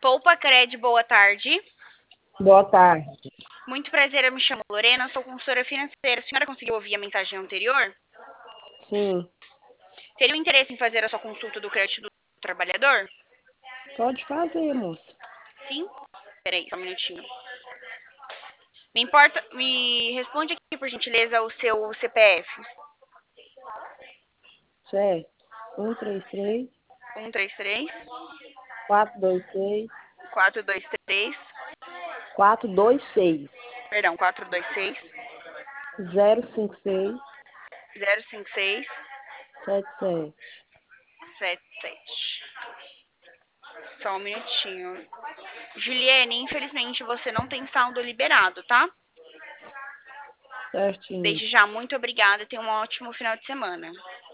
Poupa Cred, boa tarde. Boa tarde. Muito prazer, eu me chamo Lorena, sou consultora financeira. A senhora conseguiu ouvir a mensagem anterior? Sim, Teria um interesse em fazer a sua consulta do crédito do trabalhador? pode fazer, moça. Sim? Peraí, só um minutinho. Me responde aqui, por gentileza, o seu CPF. Certo. 133 133 426 423, 426 perdão, 426 056 056 77. 77. Só um minutinho. Juliane, infelizmente você não tem saldo liberado, tá? Certinho. Desde já, muito obrigada e tenha um ótimo final de semana.